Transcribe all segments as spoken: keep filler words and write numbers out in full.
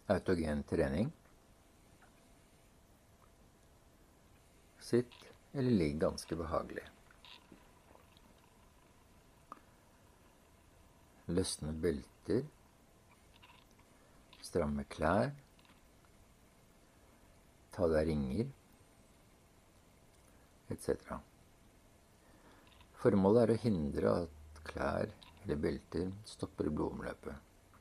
autogen trening. Sitt eller ligg ganske behagelig. Løsne belter, stramme klær, ta deg ringer, et cetera. Formålet er å hindre at klær eller belter stopper blodomløpet.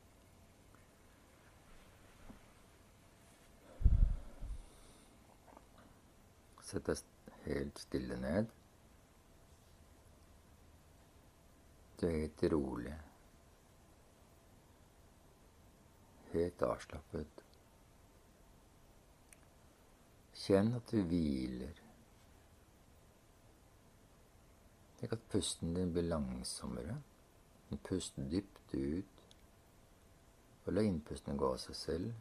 Sett deg helt stille ned. Du er helt rolig. Helt avslappet. Kjenn at du hviler. Tenk at pusten din blir langsommere. Pust dypt ut, og la innpusten gå av seg selv.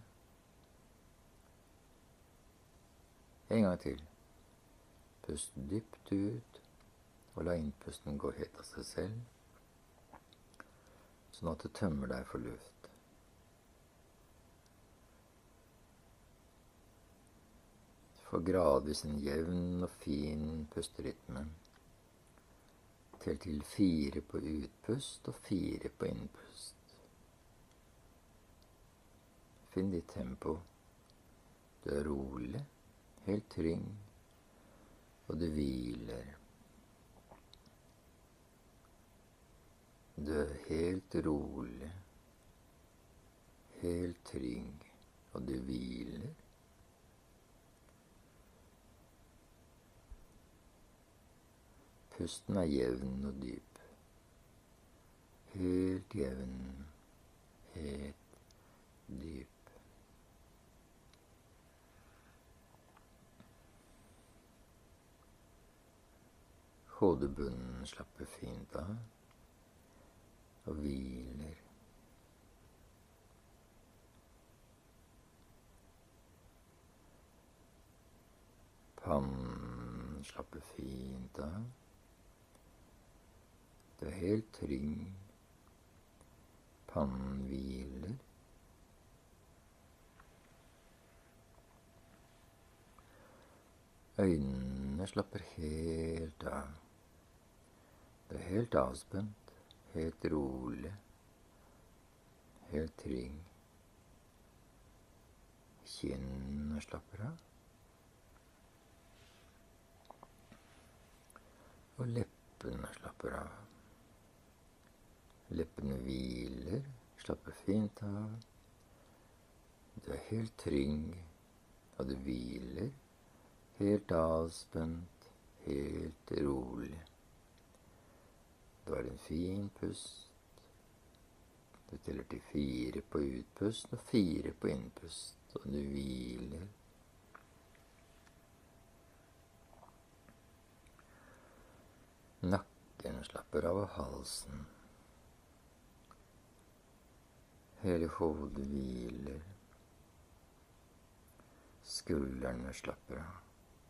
En gang til. Pust dypt ut, og la innpusten gå helt av seg selv, sånn at du tømmer deg for luft. Få gradvis en jevn og fin pusterytme. Tell til fire på utpust og fire på innpust. Finn ditt tempo. Du er rolig, helt trygg, og du hviler. Du er helt rolig, helt trygg, og du hviler. Pusten er jevn og dyp. Helt jevn, helt dyp. Hodebunnen slapper fint av og hviler. Pannen slapper fint av. Du er helt trygg. Pannen hviler. Øynene slapper helt av. Du er helt avspent, helt rolig, helt trygg. Kinnene slapper av. Og leppene slapper av. Leppene hviler, slapper fint av. Du er helt trygg, og du hviler. Helt avspent, helt rolig. Du har en fin pust. Du teller til fire på utpust og fire på innpust, og du hviler. Nakken slapper av, og halsen. Hele hodet hviler. Skuldrene slapper av.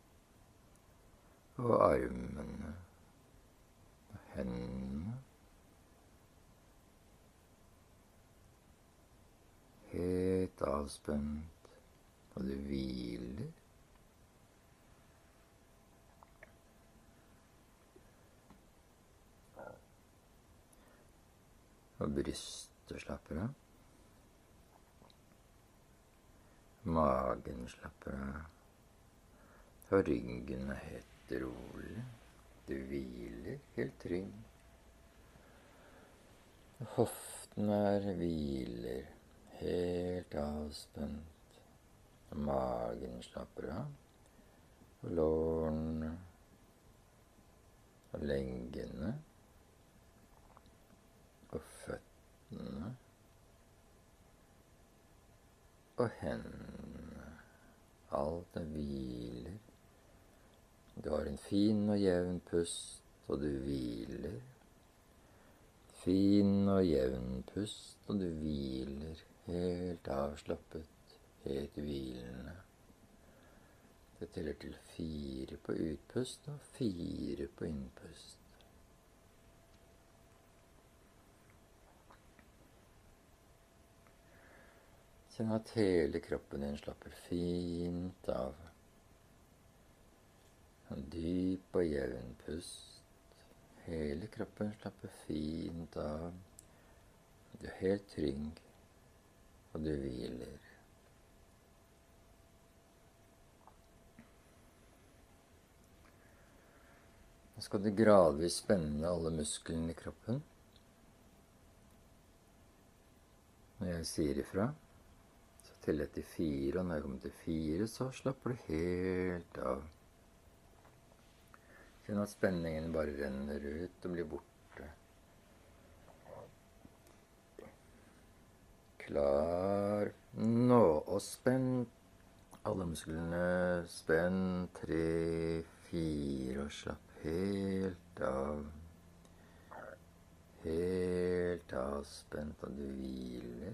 Og armene, og hendene. Helt avspent, og du hviler. Og brystet slapper av. Magen slapper av. Og ryggen er helt rolig. Du hviler helt trygg. Hoftene er hviler, helt avspent. Magen slapper av. Og lårene og leggene og føttene og hendene. Alt er hviler. Du har en fin og jevn pust, og du hviler. Fin og jevn pust, og du hviler. Helt avslappet, helt hvilende. Du teller til fire på utpust og fire på innpust. Kjenn at hele kroppen din slapper fint av. En dyp og jevn pust. Hele kroppen slapper fint av. Du er helt trygg, og du hviler. Nå skal du gradvis spenne alle musklene i kroppen. Når jeg sier ifra, så teller jeg til fire, og når jeg kommer til fire, så slapper du helt av. Kjenn at spenningen bare renner ut og blir borte. Klar. Nå, og spenn alle musklene. Spenn tre, fire, og slapp helt av. Helt avspent, og du hviler.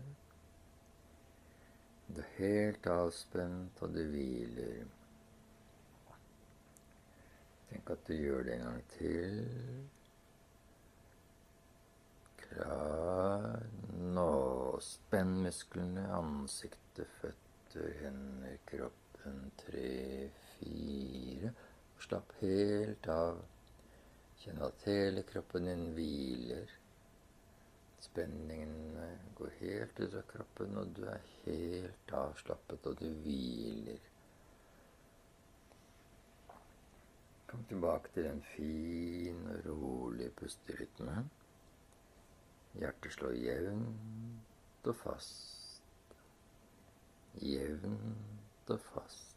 Du er helt avspent, og du hviler. Tenk at du gjør det en gang til. Klar. Nå, spenn musklene, ansiktet, føtter, hender, kroppen. Tre, fire. Og slapp helt av. Kjenn at hele kroppen din hviler. Spenningen går helt ut av kroppen, og du er helt avslappet, og du hviler. Kom tilbake til en fin og rolig pusterytme. Hjertet slår jevnt og fast. Jevnt og fast.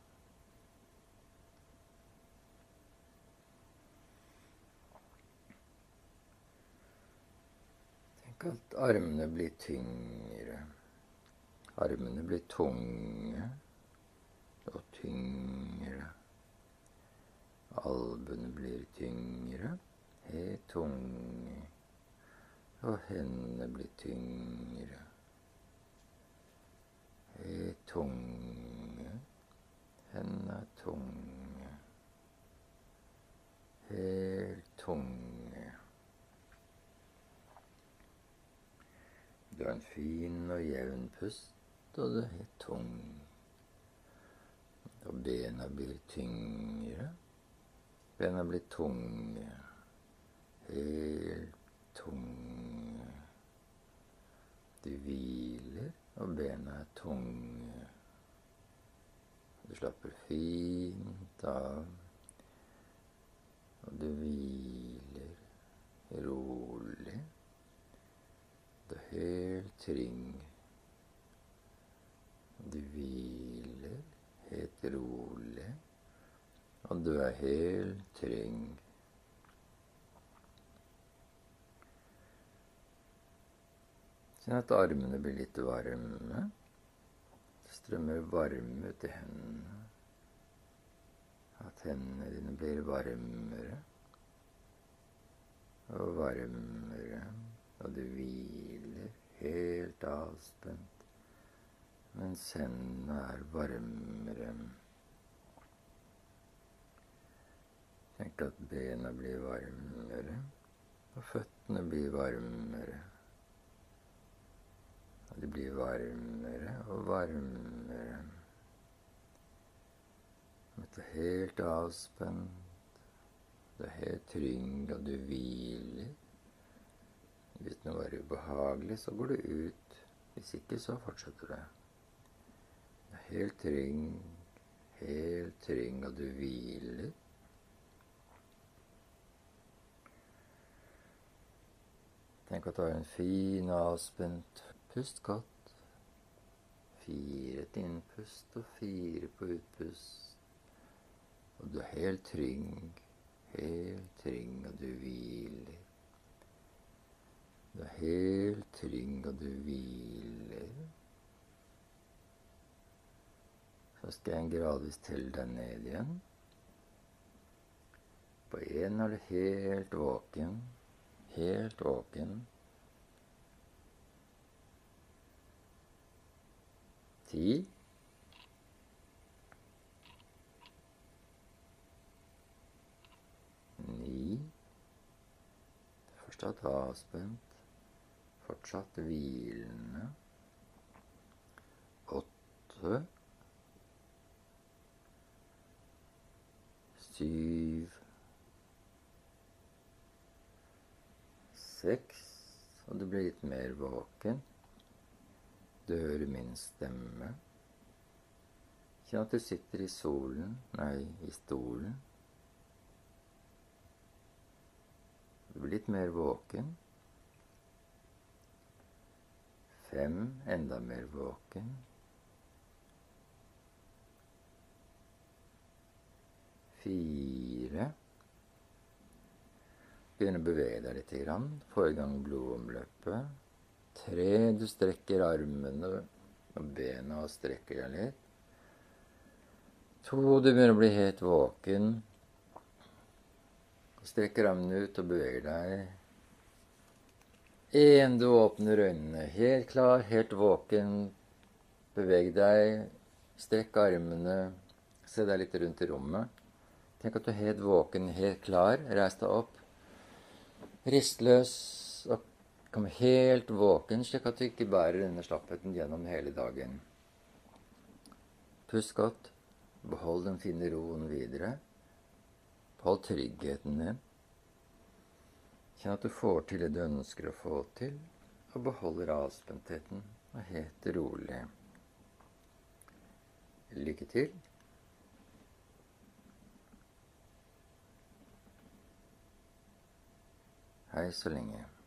At armene blir tyngre. Armene blir tunge og tyngre. Albuene blir tyngre, helt tunge. Og hendene blir tyngre, helt tunge. Hendene er tunge, helt tunge. Du har en fin og jevn pust, og du er helt tung. Og bena blir tyngre. Bena blir tunge. Helt tunge. Du hviler, og bena er tunge. Du slapper fint av, og du hviler rolig. Du er helt trygg. Du hviler helt rolig, og du er helt trygg. Kjenn at armene blir litt varme. Det strømmer varme ut i hendene. At hendene dine blir varmere og varmere. Og du hviler helt avspent, mens hendene er varmere. Tenk at bena blir varmere, og føttene blir varmere. Og de blir varmere og varmere. Du er helt avspent, du er helt trygg, og du hviler. Hvis det var ubehagelig, så går du ut. Hvis ikke, så fortsetter det. Du er helt trygg, helt trygg, og du hviler. Tenk at du har en fin, avspent pust godt. Fire til innpust og fire på utpust. Og du er helt trygg, helt trygg, og du hviler. Du er helt trygg, og du hviler. Så skal jeg gradvis telle deg ned igjen. På en er du helt våken, helt våken. Ti. Ni. Fortsatt avspent. Fortsatt hvilende. du. Syv. Seks. Og du blir litt mer våken. Du hører min stemme. Kjenn at du sitter i solen, nei, i stolen. Du blir litt mer våken. Fem, enda mer våken. Fire. Begynner å bevege deg litt grann. Få i gang blodomløpet. Tre, du strekker armene og bena og strekker deg litt. To, du begynner å bli helt våken. Strekker armene ut og beveger deg. En, du åpner øynene. Helt klar, helt våken. Beveg deg. Strekk armene. Se deg litt rundt i rommet. Tenk at du er helt våken, helt klar. Reis deg opp. Rist løs og kom helt våken, slik at du ikke bærer denne slappheten gjennom hele dagen. Pust godt. Behold den fine roen videre. Behold tryggheten din. Kjenn at du får til det du ønsker å få til, og beholder avspentheten og helt rolig. Lykke til. Hei så lenge.